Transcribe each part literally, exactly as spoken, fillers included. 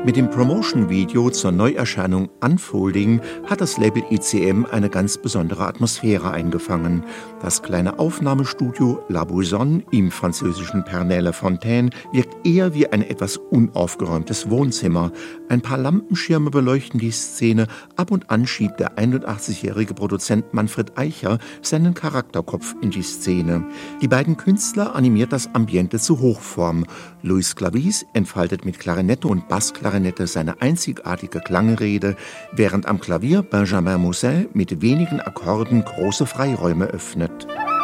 Mit dem Promotion-Video zur Neuerscheinung Unfolding hat das Label I C M eine ganz besondere Atmosphäre eingefangen. Das kleine Aufnahmestudio La Boussonne im französischen Pernay-le-Fontaine wirkt eher wie ein etwas unaufgeräumtes Wohnzimmer. Ein paar Lampenschirme beleuchten die Szene, ab und an schiebt der einundachtzigjährige Produzent Manfred Eicher seinen Charakterkopf in die Szene. Die beiden Künstler animiert das Ambiente zu Hochform. Luis Clavis entfaltet mit Klarinette und Bassklarinette seine einzigartige Klangrede, während am Klavier Benjamin Mousset mit wenigen Akkorden große Freiräume öffnet.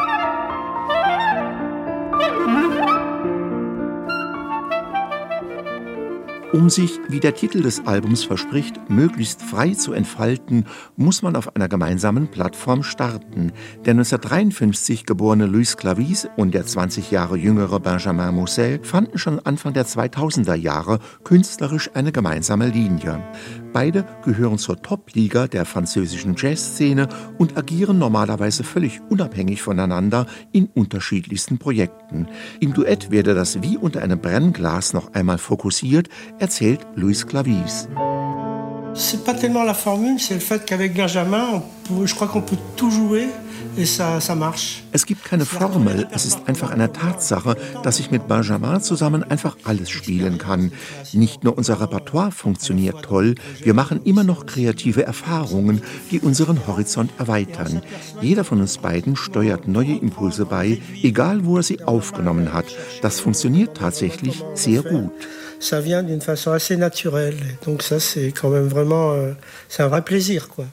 Um sich, wie der Titel des Albums verspricht, möglichst frei zu entfalten, muss man auf einer gemeinsamen Plattform starten. Der neunzehnhundertdreiundfünfzig geborene Luis Clavis und der zwanzig Jahre jüngere Benjamin Mousset fanden schon Anfang der zweitausender Jahre künstlerisch eine gemeinsame Linie. Beide gehören zur Top-Liga der französischen Jazzszene und agieren normalerweise völlig unabhängig voneinander in unterschiedlichsten Projekten. Im Duett werde das wie unter einem Brennglas noch einmal fokussiert, erzählt Luis Clavis. C'est pas tellement la formule, c'est le fait qu'avec Benjamin, on peut, je crois qu'on peut tout jouer et ça, ça marche. Es gibt keine Formel, es ist einfach eine Tatsache, dass ich mit Benjamin zusammen einfach alles spielen kann. Nicht nur unser Repertoire funktioniert toll, wir machen immer noch kreative Erfahrungen, die unseren Horizont erweitern. Jeder von uns beiden steuert neue Impulse bei, egal wo er sie aufgenommen hat. Das funktioniert tatsächlich sehr gut. Ça vient d'une façon assez naturelle. Donc ça, c'est quand même vraiment, euh, c'est un vrai plaisir, quoi.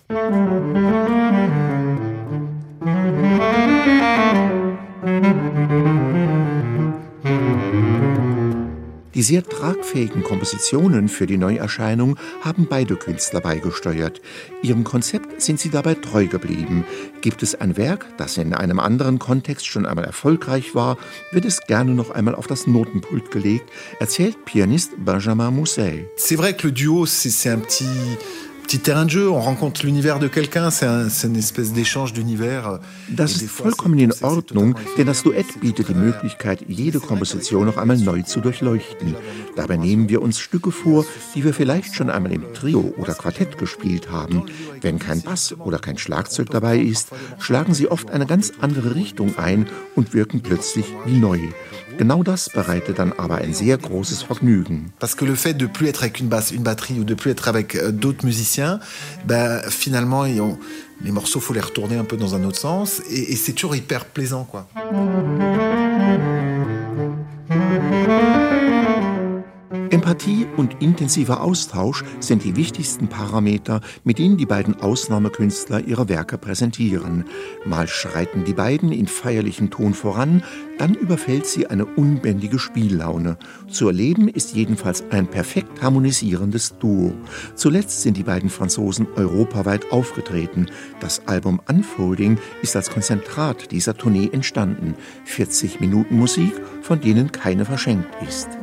Die sehr tragfähigen Kompositionen für die Neuerscheinung haben beide Künstler beigesteuert. Ihrem Konzept sind sie dabei treu geblieben. Gibt es ein Werk, das in einem anderen Kontext schon einmal erfolgreich war, wird es gerne noch einmal auf das Notenpult gelegt, erzählt Pianist Benjamin Mousset. C'est vrai que le duo, c'est, c'est un petit... petit terrain de jeu, on rencontre l'univers de quelqu'un, c'est, un, c'est eine espèce d'échange d'univers. Das ist vollkommen in Ordnung, denn das Duett bietet die Möglichkeit, jede Komposition noch einmal neu zu durchleuchten. Dabei nehmen wir uns Stücke vor, die wir vielleicht schon einmal im Trio oder Quartett gespielt haben. Wenn kein Bass oder kein Schlagzeug dabei ist, schlagen sie oft eine ganz andere Richtung ein und wirken plötzlich wie neu. Genau das bereitet dann aber ein sehr großes Vergnügen. Parce que le fait de plus être avec une basse, une batterie ou de plus être avec d'autres musiciens, ben finalement on, les morceaux faut les retourner un peu dans un autre sens et, et c'est toujours hyper plaisant, quoi. Empathie und intensiver Austausch sind die wichtigsten Parameter, mit denen die beiden Ausnahmekünstler ihre Werke präsentieren. Mal schreiten die beiden in feierlichem Ton voran, dann überfällt sie eine unbändige Spiellaune. Zu erleben ist jedenfalls ein perfekt harmonisierendes Duo. Zuletzt sind die beiden Franzosen europaweit aufgetreten. Das Album Unfolding ist als Konzentrat dieser Tournee entstanden. vierzig Minuten Musik, von denen keine verschenkt ist.